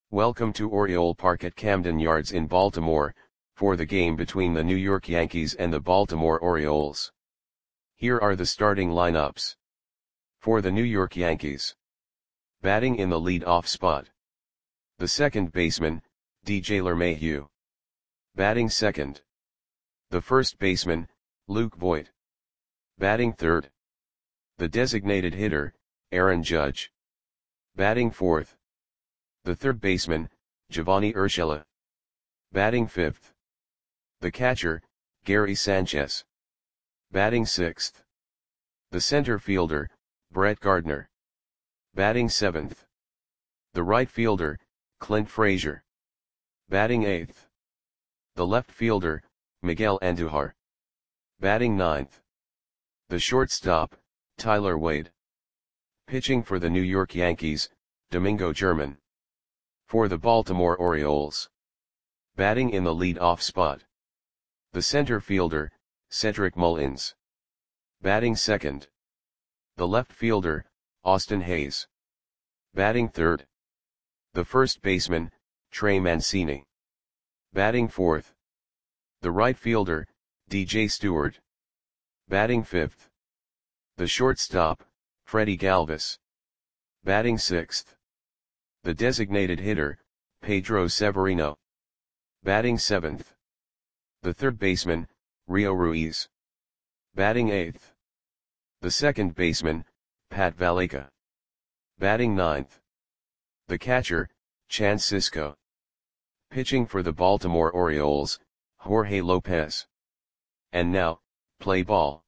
Welcome to Oriole Park at Camden Yards in Baltimore, for the game between the New York Yankees and the Baltimore Orioles. Here are the starting lineups. For the New York Yankees. Batting in the lead-off spot. The second baseman, DJ LeMahieu. Batting second. The first baseman, Luke Voit. Batting third. The designated hitter, Aaron Judge. Batting fourth. The third baseman, Giovanni Urshela. Batting fifth. The catcher, Gary Sanchez. Batting sixth. The center fielder, Brett Gardner. Batting seventh. The right fielder, Clint Frazier. Batting eighth. The left fielder, Miguel Andujar. Batting ninth. The shortstop, Tyler Wade. Pitching for the New York Yankees, Domingo German. For the Baltimore Orioles. Batting in the lead-off spot. The center fielder, Cedric Mullins. Batting second. The left fielder, Austin Hayes. Batting third. The first baseman, Trey Mancini. Batting fourth. The right fielder, DJ Stewart. Batting fifth. The shortstop, Freddie Galvis. Batting sixth. The designated hitter, Pedro Severino. Batting seventh. The third baseman, Rio Ruiz. Batting eighth. The second baseman, Pat Valaika. Batting ninth. The catcher, Chance Sisco. Pitching for the Baltimore Orioles, Jorge Lopez. And now, play ball.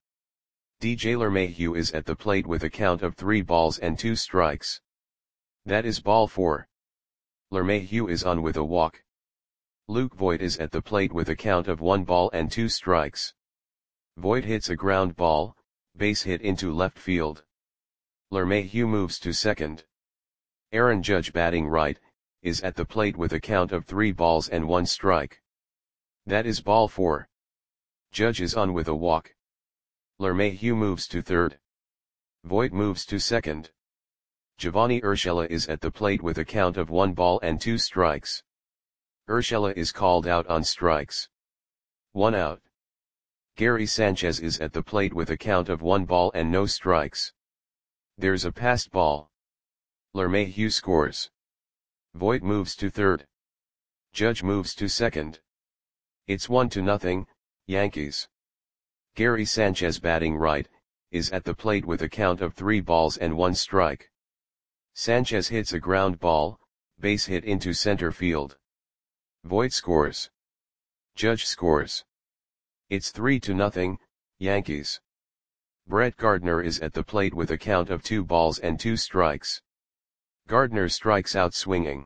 DJ LeMahieu is at the plate with a count of 3 balls and 2 strikes. That is ball 4. LeMahieu is on with a walk. Luke Voit is at the plate with a count of 1 ball and 2 strikes. Voit hits a ground ball, base hit into left field. LeMahieu moves to second. Aaron Judge, batting right, is at the plate with a count of 3 balls and 1 strike. That is ball 4. Judge is on with a walk. LeMahieu moves to third. Voit moves to second. Giovanni Urshela is at the plate with a count of 1 ball and 2 strikes. Urshela is called out on strikes. 1 out. Gary Sanchez is at the plate with a count of 1 ball and no strikes. There's a passed ball. LeMahieu scores. Voit moves to third. Judge moves to second. It's 1-0, Yankees. Gary Sanchez, batting right, is at the plate with a count of 3 balls and 1 strike. Sanchez hits a ground ball, base hit into center field. Voit scores. Judge scores. It's 3-0, Yankees. Brett Gardner is at the plate with a count of 2 balls and 2 strikes. Gardner strikes out swinging.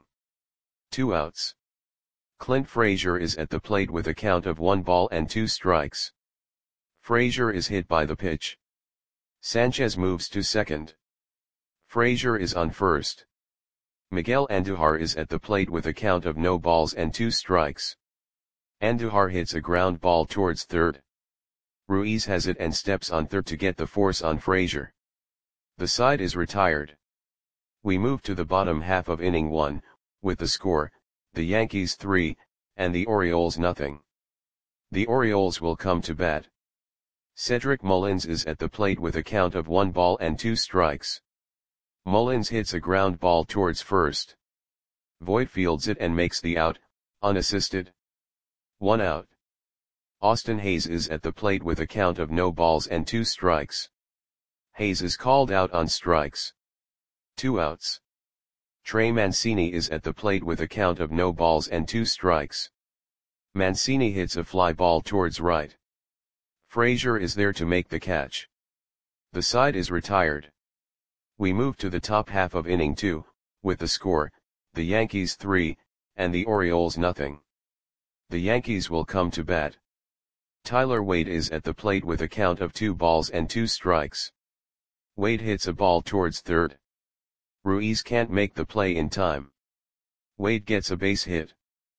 2 outs. Clint Frazier is at the plate with a count of 1 ball and 2 strikes. Frazier is hit by the pitch. Sanchez moves to second. Frazier is on first. Miguel Andujar is at the plate with a count of no balls and 2 strikes. Andujar hits a ground ball towards third. Ruiz has it and steps on third to get the force on Frazier. The side is retired. We move to the bottom half of inning 1, with the score, the Yankees 3, and the Orioles nothing. The Orioles will come to bat. Cedric Mullins is at the plate with a count of 1 ball and 2 strikes. Mullins hits a ground ball towards first. Voit fields it and makes the out, unassisted. 1 out. Austin Hayes is at the plate with a count of no balls and 2 strikes. Hayes is called out on strikes. 2 outs. Trey Mancini is at the plate with a count of no balls and 2 strikes. Mancini hits a fly ball towards right. Frazier is there to make the catch. The side is retired. We move to the top half of inning 2, with the score, the Yankees 3, and the Orioles nothing. The Yankees will come to bat. Tyler Wade is at the plate with a count of 2 balls and 2 strikes. Wade hits a ball towards third. Ruiz can't make the play in time. Wade gets a base hit.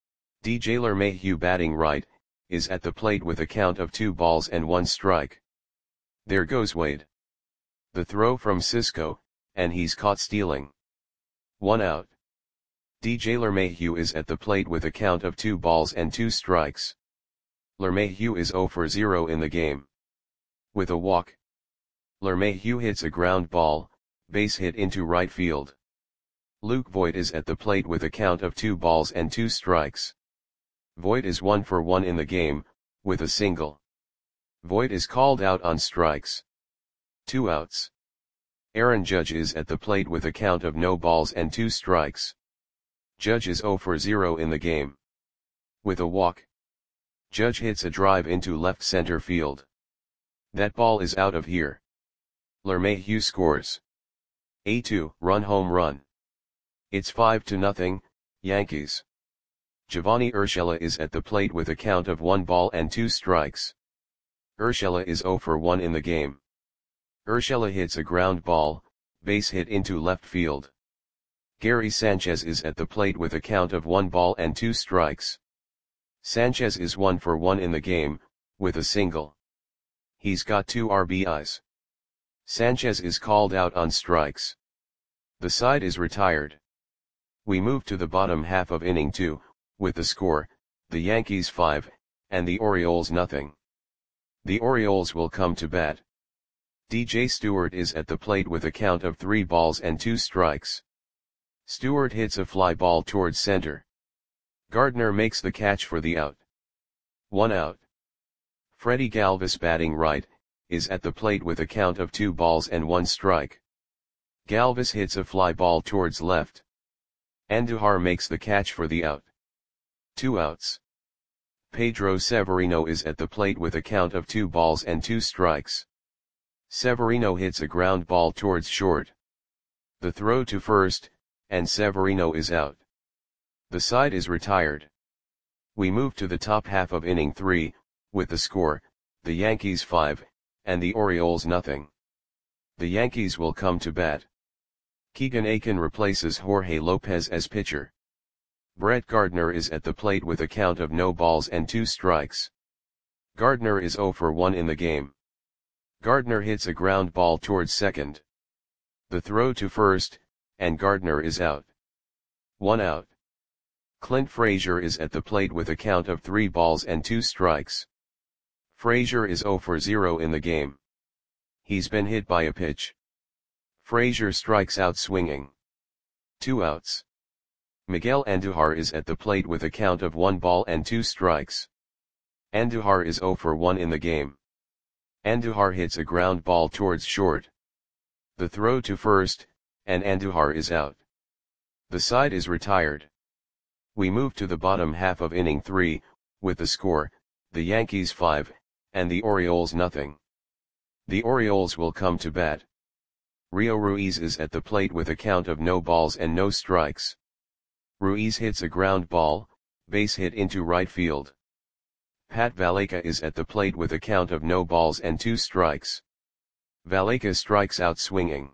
DJ LeMahieu, batting right, is at the plate with a count of 2 balls and 1 strike. There goes Wade. The throw from Sisco, and he's caught stealing. 1 out. DJ LeMahieu is at the plate with a count of 2 balls and 2 strikes. LeMahieu is 0 for 0 in the game. With a walk, LeMahieu hits a ground ball, base hit into right field. Luke Voit is at the plate with a count of 2 balls and 2 strikes. Voit is 1 for 1 in the game, with a single. Voit is called out on strikes. 2 outs. Aaron Judge is at the plate with a count of no balls and 2 strikes. Judge is 0 for 0 in the game. With a walk, Judge hits a drive into left center field. That ball is out of here. LeMahieu scores a 2-run home run. It's 5-0, Yankees. Giovanni Urshela is at the plate with a count of 1 ball and 2 strikes. Urshela is 0 for 1 in the game. Urshela hits a ground ball, base hit into left field. Gary Sanchez is at the plate with a count of 1 ball and 2 strikes. Sanchez is 1 for 1 in the game, with a single. He's got 2 RBIs. Sanchez is called out on strikes. The side is retired. We move to the bottom half of inning 2, with the score, the Yankees 5, and the Orioles nothing. The Orioles will come to bat. DJ Stewart is at the plate with a count of 3 balls and 2 strikes. Stewart hits a fly ball towards center. Gardner makes the catch for the out. 1 out. Freddie Galvis, batting right, is at the plate with a count of 2 balls and 1 strike. Galvis hits a fly ball towards left. Andujar makes the catch for the out. 2 outs. Pedro Severino is at the plate with a count of 2 balls and 2 strikes. Severino hits a ground ball towards short. The throw to first, and Severino is out. The side is retired. We move to the top half of inning 3, with the score, the Yankees 5, and the Orioles nothing. The Yankees will come to bat. Keegan Akin replaces Jorge Lopez as pitcher. Brett Gardner is at the plate with a count of no balls and 2 strikes. Gardner is 0 for 1 in the game. Gardner hits a ground ball towards second. The throw to first, and Gardner is out. 1 out. Clint Frazier is at the plate with a count of 3 balls and 2 strikes. Frazier is 0 for 0 in the game. He's been hit by a pitch. Frazier strikes out swinging. 2 outs. Miguel Andujar is at the plate with a count of 1 ball and 2 strikes. Andujar is 0 for 1 in the game. Andujar hits a ground ball towards short. The throw to first, and Andujar is out. The side is retired. We move to the bottom half of inning 3, with the score, the Yankees 5, and the Orioles nothing. The Orioles will come to bat. Rio Ruiz is at the plate with a count of no balls and no strikes. Ruiz hits a ground ball, base hit into right field. Pat Valaika is at the plate with a count of no balls and 2 strikes. Valaika strikes out swinging.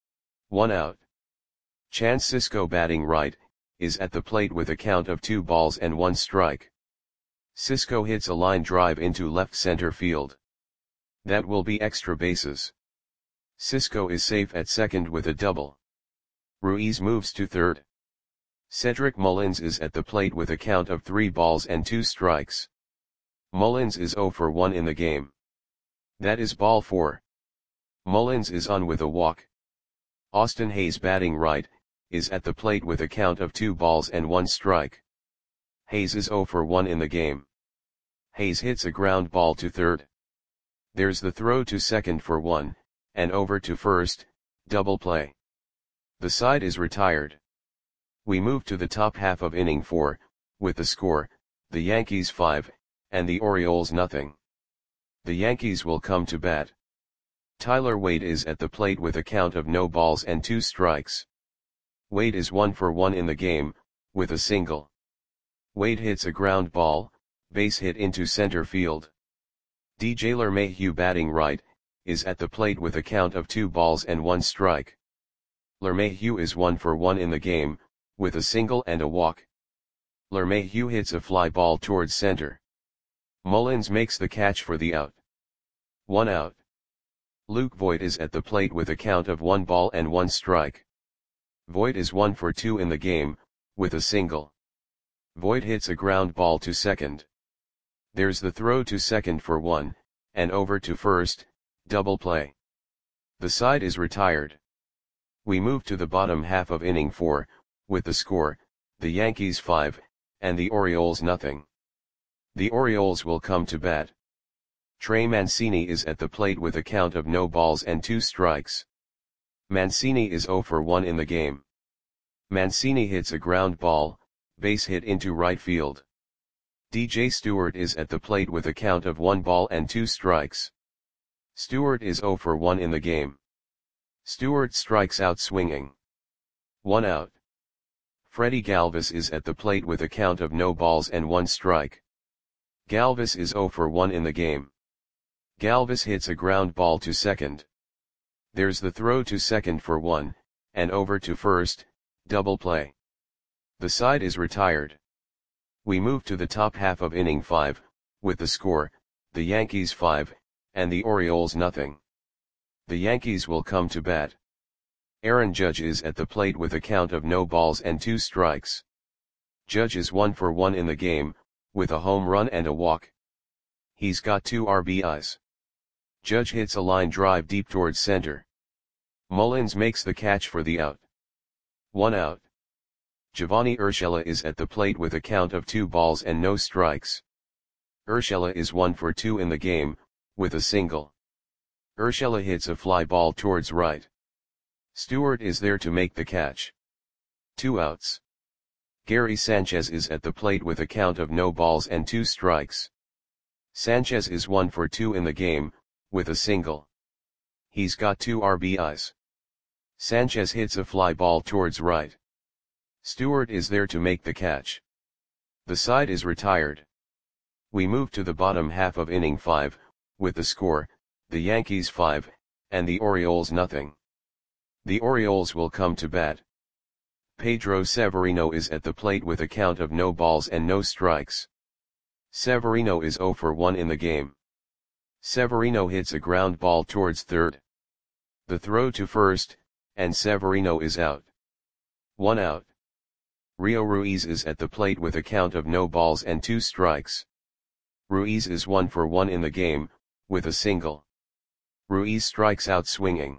1 out. Chance Sisco, batting right, is at the plate with a count of 2 balls and 1 strike. Sisco hits a line drive into left center field. That will be extra bases. Sisco is safe at second with a double. Ruiz moves to third. Cedric Mullins is at the plate with a count of 3 balls and 2 strikes. Mullins is 0 for 1 in the game. That is ball 4. Mullins is on with a walk. Austin Hayes, batting right, is at the plate with a count of 2 balls and 1 strike. Hayes is 0 for 1 in the game. Hayes hits a ground ball to third. There's the throw to second for 1, and over to first, double play. The side is retired. We move to the top half of inning 4, with the score, the Yankees 5, and the Orioles nothing. The Yankees will come to bat. Tyler Wade is at the plate with a count of no balls and 2 strikes. Wade is 1 for 1 in the game, with a single. Wade hits a ground ball, base hit into center field. DJ LeMahieu, batting right, is at the plate with a count of 2 balls and 1 strike. LeMahieu is 1 for 1 in the game, with a single and a walk. LeMahieu hits a fly ball towards center. Mullins makes the catch for the out. 1 out. Luke Voit is at the plate with a count of 1 ball and 1 strike. Voit is 1 for 2 in the game, with a single. Voit hits a ground ball to second. There's the throw to second for 1, and over to first, double play. The side is retired. We move to the bottom half of inning 4, with the score, the Yankees 5, and the Orioles nothing. The Orioles will come to bat. Trey Mancini is at the plate with a count of no balls and 2 strikes. Mancini is 0 for 1 in the game. Mancini hits a ground ball, base hit into right field. DJ Stewart is at the plate with a count of 1 ball and 2 strikes. Stewart is 0 for 1 in the game. Stewart strikes out swinging. 1 out. Freddie Galvis is at the plate with a count of no balls and 1 strike. Galvis is 0 for 1 in the game. Galvis hits a ground ball to second. There's the throw to second for 1, and over to first, double play. The side is retired. We move to the top half of inning 5, with the score, the Yankees 5, and the Orioles nothing. The Yankees will come to bat. Aaron Judge is at the plate with a count of no balls and 2 strikes. Judge is 1 for 1 in the game, with a home run and a walk. He's got 2 RBIs. Judge hits a line drive deep towards center. Mullins makes the catch for the out. 1 out. Giovanni Urshela is at the plate with a count of 2 balls and no strikes. Urshela is 1 for 2 in the game, with a single. Urshela hits a fly ball towards right. Stewart is there to make the catch. 2 outs. Gary Sanchez is at the plate with a count of no balls and 2 strikes. Sanchez is 1 for 2 in the game, with a single. He's got 2 RBIs. Sanchez hits a fly ball towards right. Stewart is there to make the catch. The side is retired. We move to the bottom half of inning 5, with the score, the Yankees 5, and the Orioles nothing. The Orioles will come to bat. Pedro Severino is at the plate with a count of no balls and no strikes. Severino is 0 for 1 in the game. Severino hits a ground ball towards third. The throw to first, and Severino is out. 1 out. Rio Ruiz is at the plate with a count of no balls and 2 strikes. Ruiz is 1 for 1 in the game, with a single. Ruiz strikes out swinging.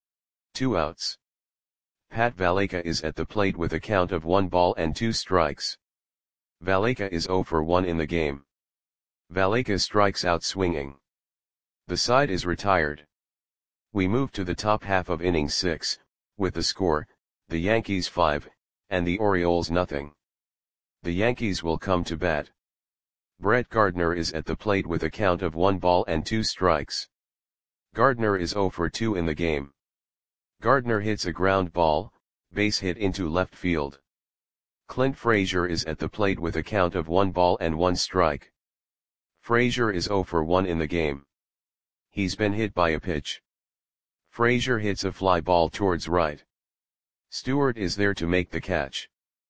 2 outs. Pat Valaika is at the plate with a count of 1 ball and 2 strikes. Valaika is 0 for 1 in the game. Valaika strikes out swinging. The side is retired. We move to the top half of inning 6, with the score, the Yankees 5, and the Orioles nothing. The Yankees will come to bat. Brett Gardner is at the plate with a count of 1 ball and 2 strikes. Gardner is 0 for 2 in the game. Gardner hits a ground ball, base hit into left field. Clint Frazier is at the plate with a count of 1 ball and 1 strike. Frazier is 0 for 1 in the game. He's been hit by a pitch. Frazier hits a fly ball towards right. Stewart is there to make the catch.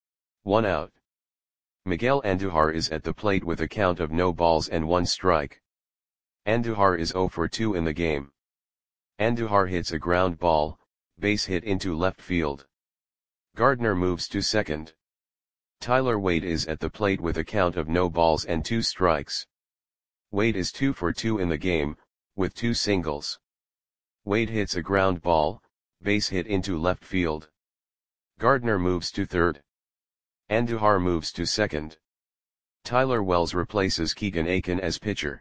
1 out. Miguel Andujar is at the plate with a count of no balls and 1 strike. Andujar is 0 for 2 in the game. Andujar hits a ground ball, base hit into left field. Gardner moves to second. Tyler Wade is at the plate with a count of no balls and 2 strikes. Wade is 2 for 2 in the game, with 2 singles. Wade hits a ground ball, base hit into left field. Gardner moves to third. Andujar moves to second. Tyler Wells replaces Keegan Aiken as pitcher.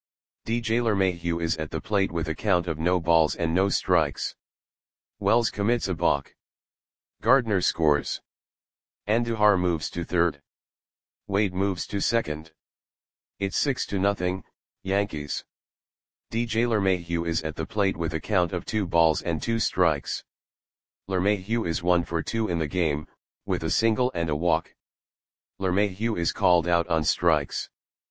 DJ LeMahieu is at the plate with a count of no balls and no strikes. Wells commits a balk. Gardner scores. Andujar moves to third. Wade moves to second. It's 6-0, Yankees. DJ LeMahieu is at the plate with a count of 2 balls and 2 strikes. LeMahieu is 1 for 2 in the game, with a single and a walk. LeMahieu is called out on strikes.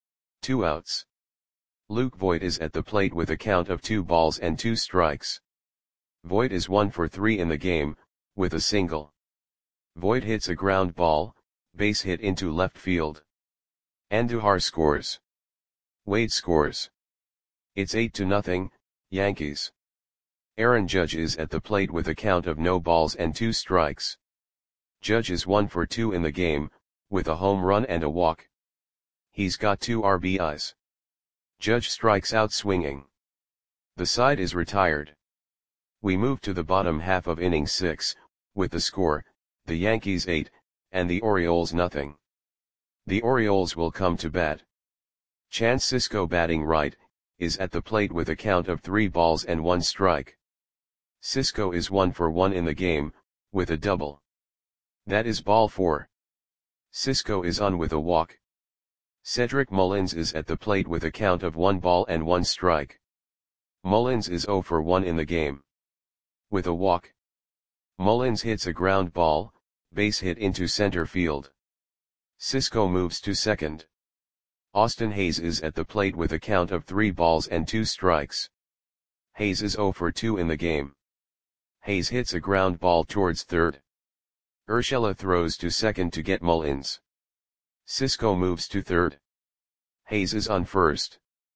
2 outs. Luke Voit is at the plate with a count of 2 balls and 2 strikes. Voit is 1 for 3 in the game, with a single. Voit hits a ground ball, base hit into left field. Andujar scores. Wade scores. It's 8-0, Yankees. Aaron Judge is at the plate with a count of no balls and 2 strikes. Judge is 1 for 2 in the game, with a home run and a walk. He's got 2 RBIs. Judge strikes out swinging. The side is retired. We move to the bottom half of inning 6, with the score, the Yankees 8, and the Orioles nothing. The Orioles will come to bat. Chance Sisco, batting right, is at the plate with a count of 3 balls and 1 strike. Sisco is 1 for 1 in the game, with a double. That is ball 4. Sisco is on with a walk. Cedric Mullins is at the plate with a count of 1 ball and 1 strike. Mullins is 0 for 1 in the game. With a walk. Mullins hits a ground ball, base hit into center field. Sisco moves to second. Austin Hays is at the plate with a count of 3 balls and 2 strikes. Hays is 0 for 2 in the game. Hays hits a ground ball towards third. Urshela throws to second to get Mullins. Sisco moves to third. Hays is on first.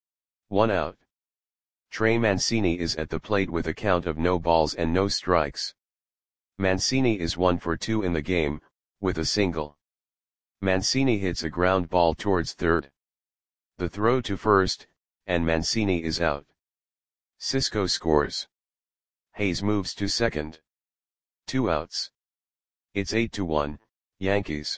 1 out. Trey Mancini is at the plate with a count of no balls and no strikes. Mancini is 1 for 2 in the game, with a single. Mancini hits a ground ball towards third. The throw to first, and Mancini is out. Sisco scores. Hays moves to second. 2 outs. It's 8-1, Yankees.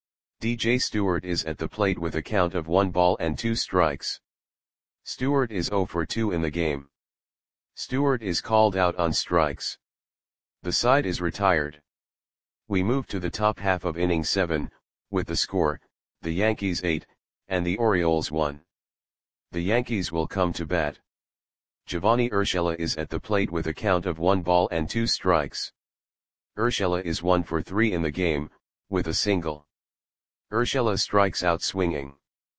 DJ Stewart is at the plate with a count of 1 ball and 2 strikes. Stewart is 0 for 2 in the game. Stewart is called out on strikes. The side is retired. We move to the top half of inning 7, with the score, the Yankees 8, and the Orioles 1. The Yankees will come to bat. Giovanni Urshela is at the plate with a count of 1 ball and 2 strikes. Urshela is 1 for 3 in the game, with a single. Urshela strikes out swinging.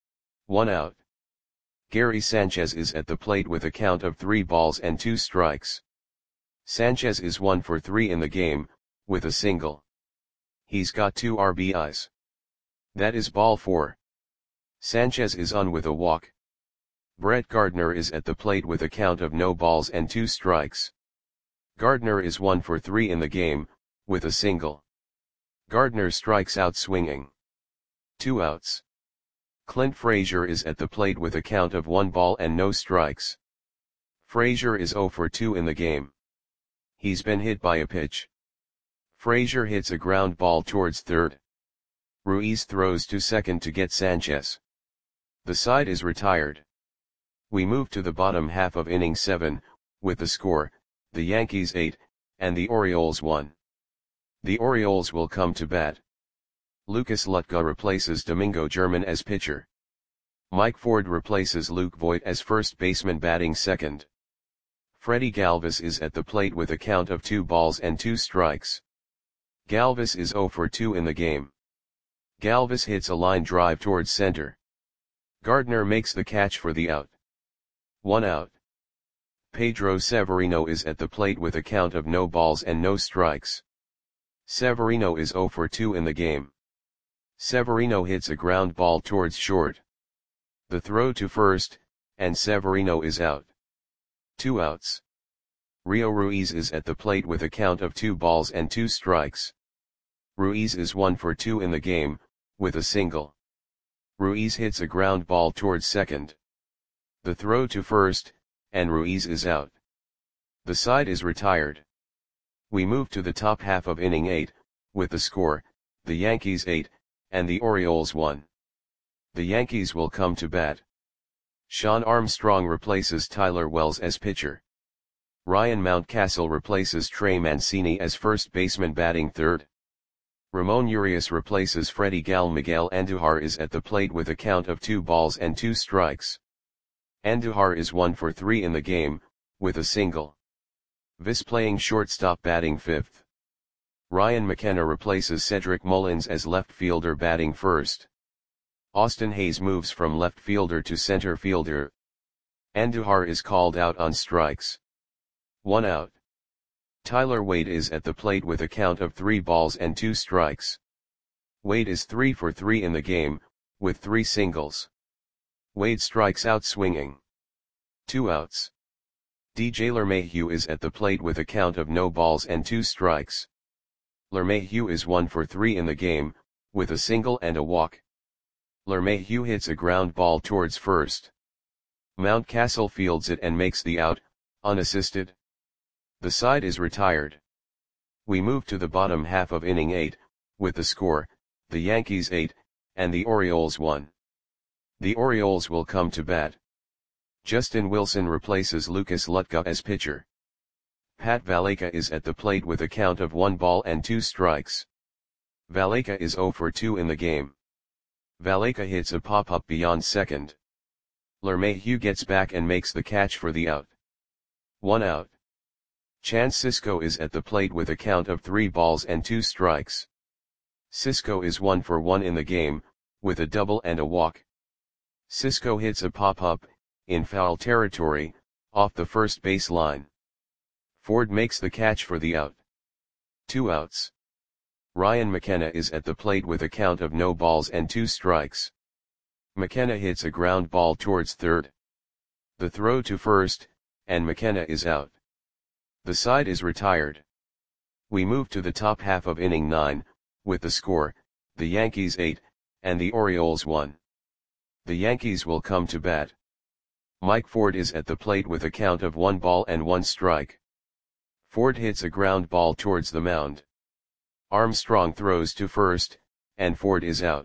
1 out. Gary Sanchez is at the plate with a count of 3 balls and 2 strikes. Sanchez is 1 for 3 in the game, with a single. He's got 2 RBIs. That is ball 4. Sanchez is on with a walk. Brett Gardner is at the plate with a count of no balls and 2 strikes. Gardner is 1 for 3 in the game, with a single. Gardner strikes out swinging. 2 outs. Clint Frazier is at the plate with a count of 1 ball and no strikes. Frazier is 0 for 2 in the game. He's been hit by a pitch. Frazier hits a ground ball towards third. Ruiz throws to second to get Sanchez. The side is retired. We move to the bottom half of inning 7, with the score, the Yankees 8, and the Orioles 1. The Orioles will come to bat. Lucas Lutka replaces Domingo German as pitcher. Mike Ford replaces Luke Voit as first baseman, batting second. Freddie Galvis is at the plate with a count of 2 balls and 2 strikes. Galvis is 0 for 2 in the game. Galvis hits a line drive towards center. Gardner makes the catch for the out. 1 out. Pedro Severino is at the plate with a count of no balls and no strikes. Severino is 0 for 2 in the game. Severino hits a ground ball towards short. The throw to first, and Severino is out. 2 outs. Rio Ruiz is at the plate with a count of 2 balls and 2 strikes. Ruiz is 1 for 2 in the game, with a single. Ruiz hits a ground ball towards second. The throw to first, and Ruiz is out. The side is retired. We move to the top half of inning 8, with the score, the Yankees 8, and the Orioles 1. The Yankees will come to bat. Sean Armstrong replaces Tyler Wells as pitcher. Ryan Mountcastle replaces Trey Mancini as first baseman, batting third. Ramon Urias replaces Freddie Gal. Miguel Andujar is at the plate with a count of 2 balls and 2 strikes. Andujar is 1 for 3 in the game, with a single. Vis playing shortstop, batting fifth. Ryan McKenna replaces Cedric Mullins as left fielder, batting first. Austin Hays moves from left fielder to center fielder. Andujar is called out on strikes. 1 out. Tyler Wade is at the plate with a count of 3 balls and 2 strikes. Wade is 3 for 3 in the game, with 3 singles. Wade strikes out swinging. 2 outs. DJ LeMahieu is at the plate with a count of no balls and 2 strikes. LeMahieu is 1 for 3 in the game, with a single and a walk. LeMahieu hits a ground ball towards first. Mountcastle fields it and makes the out, unassisted. The side is retired. We move to the bottom half of inning 8, with the score, the Yankees 8, and the Orioles 1. The Orioles will come to bat. Justin Wilson replaces Lucas Lutka as pitcher. Pat Valaika is at the plate with a count of 1 ball and 2 strikes. Valaika is 0 for 2 in the game. Valaika hits a pop-up beyond second. LeMahieu gets back and makes the catch for the out. 1 out. Chance Sisco is at the plate with a count of 3 balls and 2 strikes. Sisco is 1 for 1 in the game, with a double and a walk. Sisco hits a pop-up, in foul territory, off the first base line. Ford makes the catch for the out. 2 outs. Ryan McKenna is at the plate with a count of no balls and 2 strikes. McKenna hits a ground ball towards third. The throw to first, and McKenna is out. The side is retired. We move to the top half of inning 9, with the score, the Yankees 8, and the Orioles 1. The Yankees will come to bat. Mike Ford is at the plate with a count of 1 ball and 1 strike. Ford hits a ground ball towards the mound. Armstrong throws to first, and Ford is out.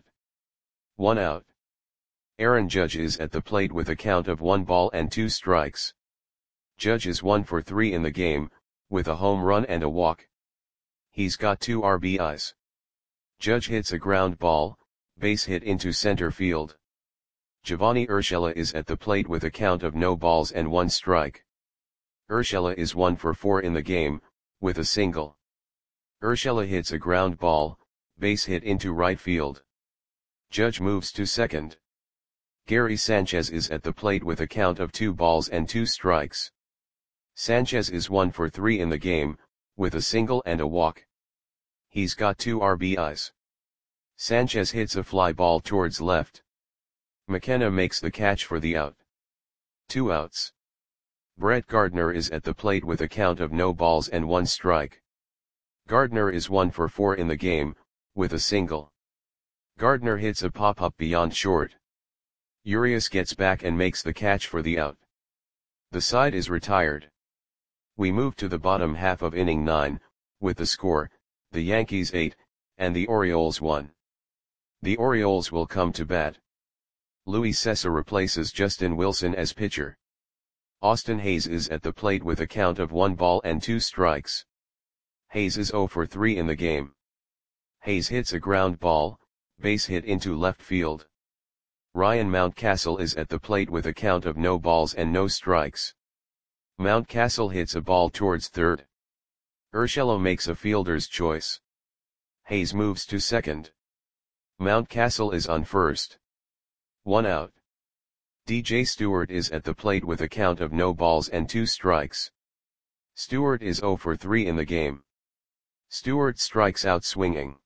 1 out. Aaron Judge is at the plate with a count of 1 ball and 2 strikes. Judge is 1 for 3 in the game, with a home run and a walk. He's got 2 RBIs. Judge hits a ground ball, base hit into center field. Giovanni Urshela is at the plate with a count of no balls and 1 strike. Urshela is 1 for 4 in the game, with a single. Urshela hits a ground ball, base hit into right field. Judge moves to second. Gary Sanchez is at the plate with a count of 2 balls and 2 strikes. Sanchez is 1 for 3 in the game, with a single and a walk. He's got 2 RBIs. Sanchez hits a fly ball towards left. McKenna makes the catch for the out. 2 outs. Brett Gardner is at the plate with a count of no balls and 1 strike. Gardner is 1 for 4 in the game, with a single. Gardner hits a pop-up beyond short. Urias gets back and makes the catch for the out. The side is retired. We move to the bottom half of inning 9, with the score, the Yankees 8, and the Orioles 1. The Orioles will come to bat. Luis Cessa replaces Justin Wilson as pitcher. Austin Hayes is at the plate with a count of 1 ball and 2 strikes. Hayes is 0 for 3 in the game. Hayes hits a ground ball, base hit into left field. Ryan Mountcastle is at the plate with a count of no balls and no strikes. Mountcastle hits a ball towards third. Urshela makes a fielder's choice. Hayes moves to second. Mountcastle is on first. 1 out. DJ Stewart is at the plate with a count of no balls and 2 strikes. Stewart is 0 for 3 in the game. Stewart strikes out swinging.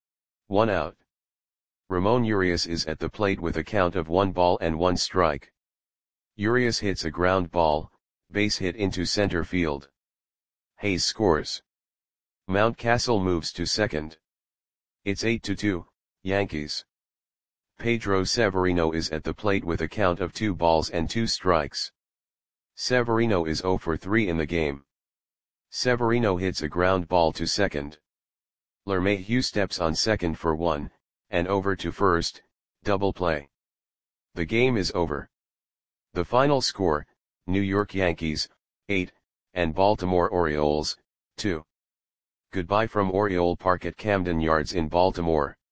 1 out. Ramon Urias is at the plate with a count of 1 ball and 1 strike. Urias hits a ground ball, base hit into center field. Hayes scores. Mountcastle moves to second. It's 8-2, Yankees. Pedro Severino is at the plate with a count of 2 balls and 2 strikes. Severino is 0 for 3 in the game. Severino hits a ground ball to second. LeMahieu steps on second for 1, and over to first, double play. The game is over. The final score, New York Yankees, 8, and Baltimore Orioles, 2. Goodbye from Oriole Park at Camden Yards in Baltimore.